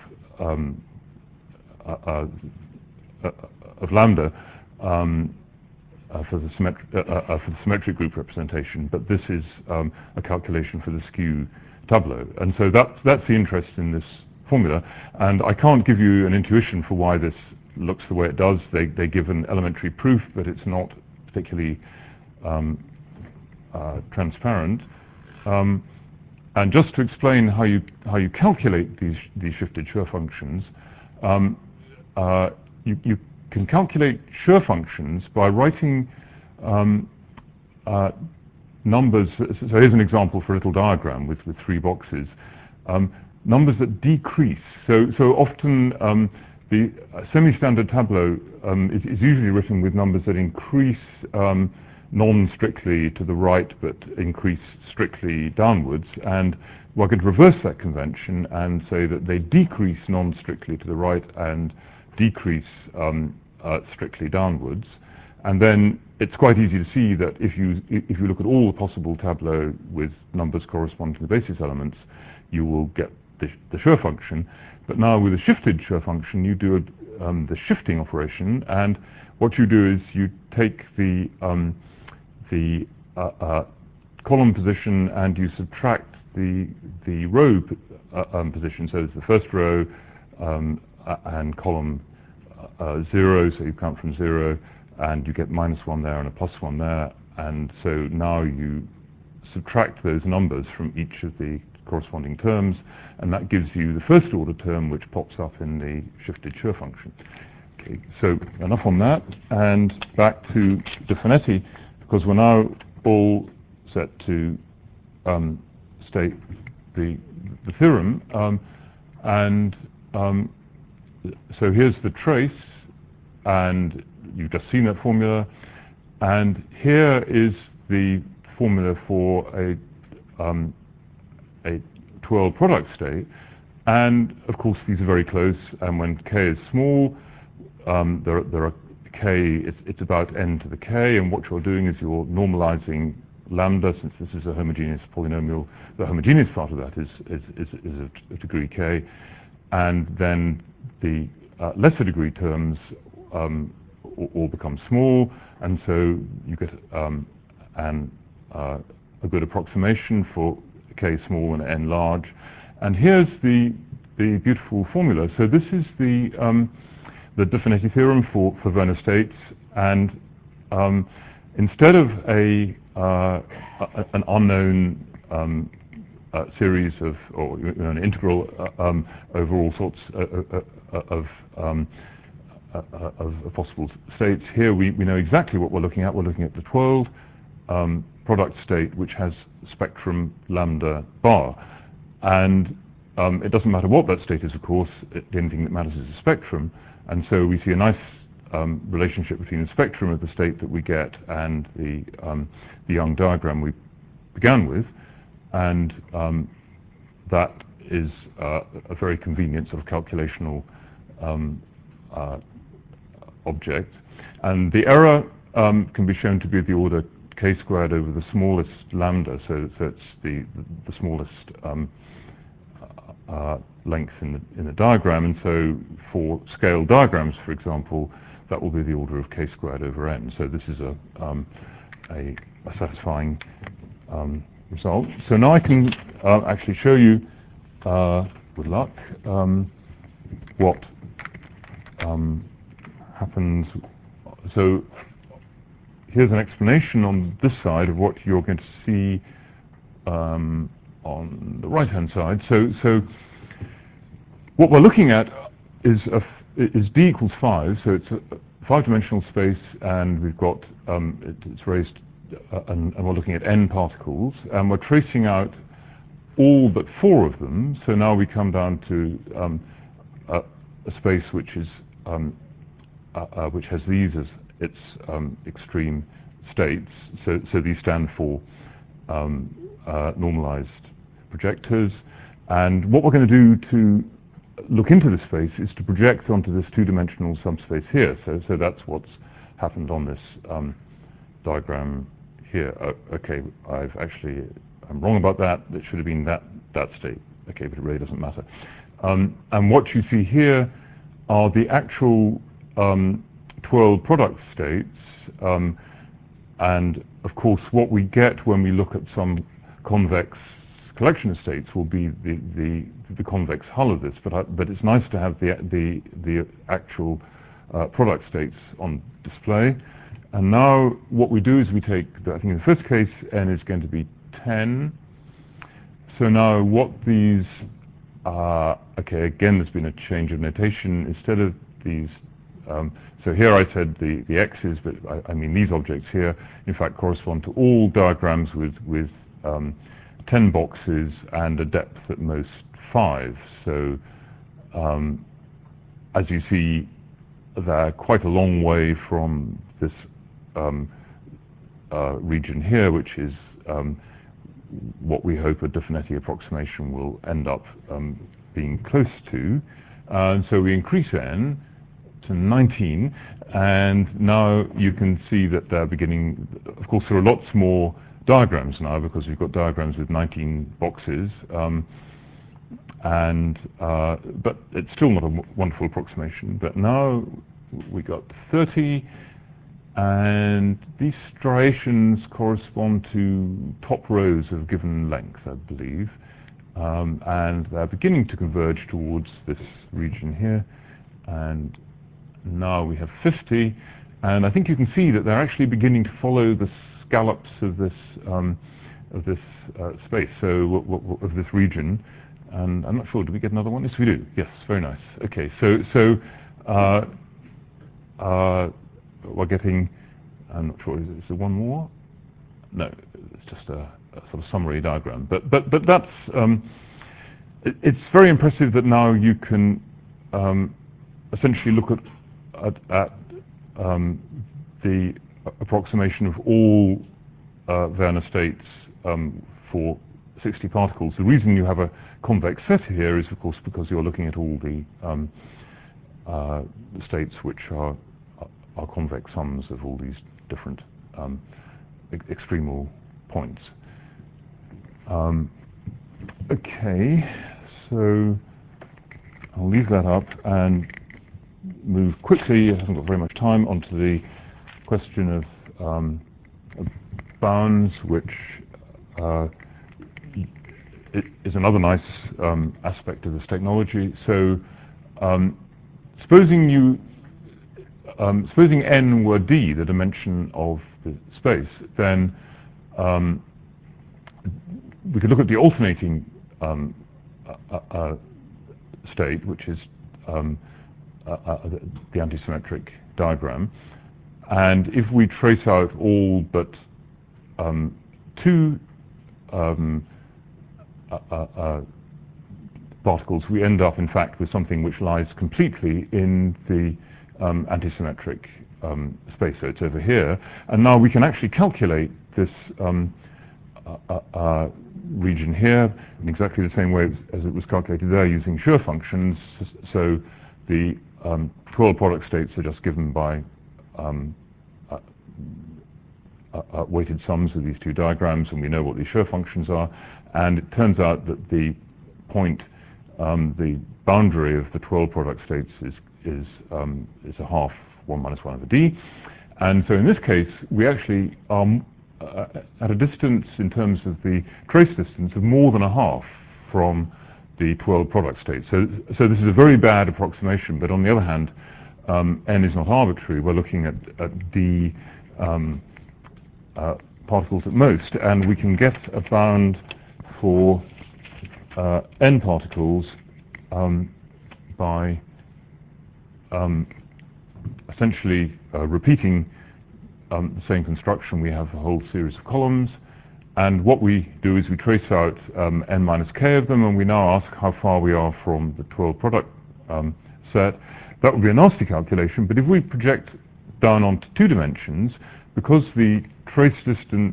lambda for the symmetric group representation. But this is a calculation for the skew tableau, and so that's the interest in this formula. And I can't give you an intuition for why this looks the way it does. They give an elementary proof, but it's not particularly transparent. And just to explain how you calculate these shifted Schur functions, you can calculate Schur functions by writing numbers. So here's an example for a little diagram with 3 boxes. Numbers that decrease. So often the semi-standard tableau is usually written with numbers that increase non-strictly to the right but increase strictly downwards. And I could reverse that convention and say that they decrease non-strictly to the right and decrease strictly downwards. And then it's quite easy to see that if you look at all the possible tableau with numbers corresponding to the basis elements, you will get the Schur function. But now with a shifted Schur function, you do the shifting operation, and what you do is you take the column position and you subtract the row position. So it's the first row and column 0, so you count from 0, and you get -1 there and a +1 there, and so now you subtract those numbers from each of the corresponding terms, and that gives you the first order term which pops up in the shifted Schur function. Okay, so enough on that, and back to De Finetti, because we're now all set to state the theorem, so here's the trace, and you've just seen that formula, and here is the formula for a 12 product state, and of course these are very close, and when k is small, there are k, it's about n to the k, and what you're doing is you're normalizing lambda, since this is a homogeneous polynomial. The homogeneous part of that is a degree k, and then the lesser degree terms all become small, and so you get a good approximation for k small and n large. And here's the beautiful formula. So this is the De Finetti theorem for Werner states, and instead of an unknown series of, or an integral over all sorts of possible states, here we know exactly what we're looking at. We're looking at the 12 product state which has spectrum lambda bar, and it doesn't matter what that state is, of course. The only thing that matters is the spectrum, and so we see a nice relationship between the spectrum of the state that we get and the Young diagram we began with, and that is a very convenient sort of calculational object. And the error can be shown to be of the order k squared over the smallest lambda, so it's the smallest length in the diagram, and so for scale diagrams, for example, that will be the order of k squared over n. So this is a satisfying result. So now I can actually show you, with luck, what happens. So here's an explanation on this side of what you're going to see on the right-hand side. So what we're looking at is d equals 5. So it's a 5-dimensional space, and we've got it's raised and we're looking at n particles, and we're tracing out all but 4 of them. So now we come down to a space which is which has these as its extreme states. So these stand for normalized projectors. And what we're going to do to look into this space is to project onto this 2-dimensional subspace here. So that's what's happened on this diagram here. Okay, I'm wrong about that. It should have been that state. Okay, but it really doesn't matter. And what you see here are the actual 12 product states. And of course, what we get when we look at some convex collection of states will be the convex hull of this. But it's nice to have the actual product states on display. And now what we do is we take, I think in the first case, n is going to be 10. So now what these are, okay, again there's been a change of notation. Instead of these, so here I said the x's, but I mean these objects here, in fact, correspond to all diagrams with 10 boxes and a depth at most 5. So as you see, they're quite a long way from this region here, which is what we hope a De Finetti approximation will end up being close to. And so we increase n to 19, and now you can see that they're beginning. Of course, there are lots more diagrams now because we've got diagrams with 19 boxes, but it's still not a wonderful approximation. But now we got 30, and these striations correspond to top rows of given length, I believe, and they're beginning to converge towards this region here. And now we have 50, and I think you can see that they're actually beginning to follow the scallops of this space, so of this region. And I'm not sure, did we get another one? Yes, we do. Yes, very nice. Okay, so we're getting, I'm not sure, is there one more? No, it's just a sort of summary diagram. But that's, it's very impressive that now you can essentially look at the approximation of all Werner states for 60 particles. The reason you have a convex set here is, of course, because you're looking at all the states which are convex sums of all these different extremal points. Okay, so I'll leave that up and move quickly, I haven't got very much time, onto the question of bounds, which is another nice aspect of this technology. So supposing n were d, the dimension of the space, then we could look at the alternating state, which is the antisymmetric diagram. And if we trace out all but 2 particles, we end up, in fact, with something which lies completely in the antisymmetric space. So it's over here. And now we can actually calculate this region here in exactly the same way as it was calculated there using Schur functions. So the 12 product states are just given by weighted sums of these 2 diagrams, and we know what these Schur functions are. And it turns out that the point, the boundary of the 12 product states is a half 1 minus 1 over d. And so in this case, we actually are at a distance in terms of the trace distance of more than a half from the 12 product states. So this is a very bad approximation, but on the other hand, n is not arbitrary. We're looking at d particles at most, and we can get a bound for n particles by essentially repeating the same construction. We have a whole series of columns, and what we do is we trace out n minus k of them, and we now ask how far we are from the 12 product set. That would be a nasty calculation, but if we project down onto 2 dimensions, because the trace distance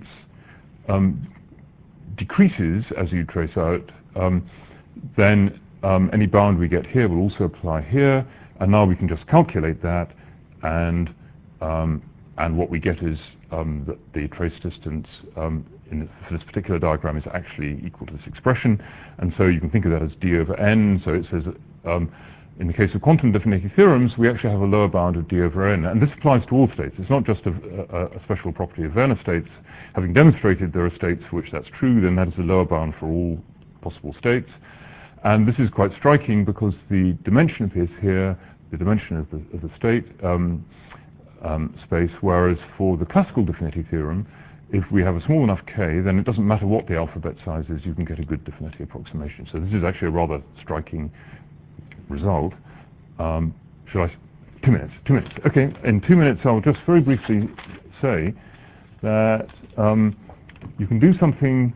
decreases as you trace out, then any bound we get here will also apply here, and now we can just calculate that, and what we get is that the trace distance for this particular diagram is actually equal to this expression, and so you can think of that as d over n. So it says in the case of quantum definity theorems, we actually have a lower bound of d over n, and this applies to all states. It's not just a special property of Werner states. Having demonstrated there are states for which that's true, then that is a lower bound for all possible states. And this is quite striking because the dimension appears here, the dimension of the state space, whereas for the classical definity theorem, if we have a small enough k, then it doesn't matter what the alphabet size is, you can get a good definity approximation. So this is actually a rather striking result. Should I? 2 minutes. 2 minutes. Okay. In 2 minutes, I'll just very briefly say that you can do something.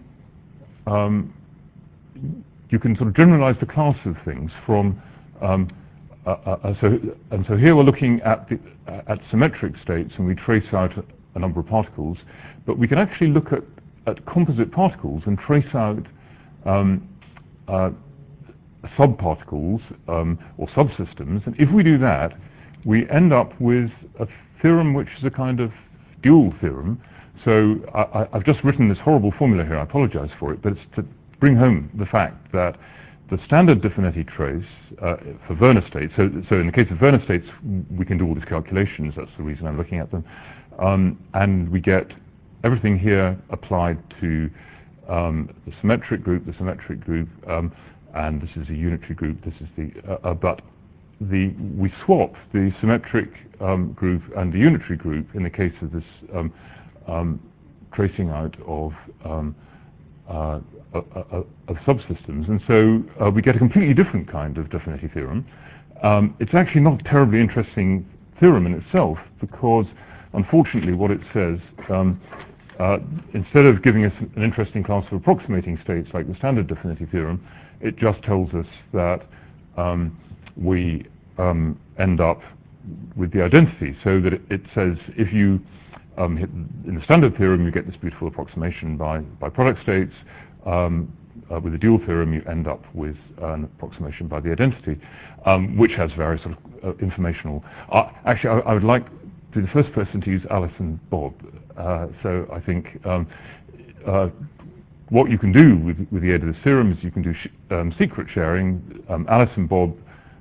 You can sort of generalize the class of things from. So here we're looking at symmetric states, and we trace out a number of particles. But we can actually look at composite particles and trace out subparticles or subsystems, and if we do that, we end up with a theorem which is a kind of dual theorem. So I've just written this horrible formula here, I apologize for it, but it's to bring home the fact that the standard definity trace for Werner states, so in the case of Werner states, we can do all these calculations, that's the reason I'm looking at them, and we get everything here applied to the symmetric group, and this is a unitary group. This is we swap the symmetric group and the unitary group in the case of this tracing out of subsystems, and so we get a completely different kind of definity theorem. It's actually not a terribly interesting theorem in itself, because unfortunately what it says, instead of giving us an interesting class of approximating states like the standard definity theorem, it just tells us that we end up with the identity, so that it says if you in the standard theorem you get this beautiful approximation by product states. With the dual theorem you end up with an approximation by the identity, which has various sort of informational. Actually, I would like to be the first person to use Alice and Bob. So I think what you can do with the aid of this theorem is you can do secret sharing. Alice and Bob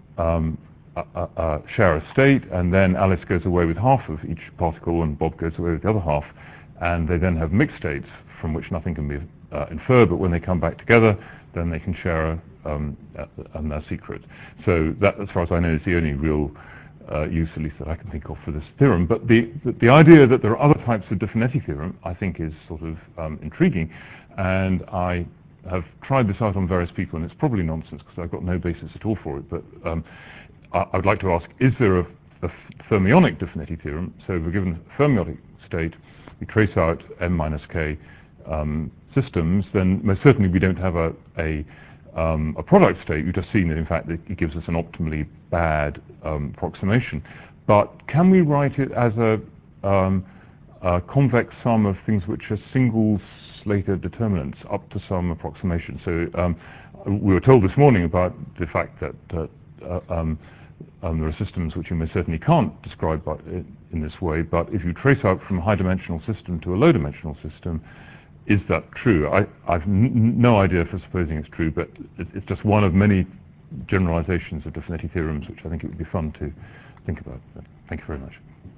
share a state, and then Alice goes away with half of each particle, and Bob goes away with the other half, and they then have mixed states from which nothing can be inferred, but when they come back together, then they can share their secret. So that, as far as I know, is the only real use, at least that I can think of, for this theorem. But the idea that there are other types of Definetti theorem, I think, is sort of intriguing, and I have tried this out on various people, and it's probably nonsense because I've got no basis at all for it. But I would like to ask: is there a fermionic Definetti theorem? So if we're given a fermionic state, we trace out m minus k systems, then most certainly we don't have a product state. We've just seen that, in fact, it gives us an optimally bad approximation. But can we write it as a convex sum of things which are single Slater determinants up to some approximation? So we were told this morning about the fact that there are systems which you most certainly can't describe in this way, but if you trace out from a high-dimensional system to a low-dimensional system, is that true? I've no idea for supposing it's true, but it's just one of many generalizations of Definetti theorems which I think it would be fun to think about. Thank you very much.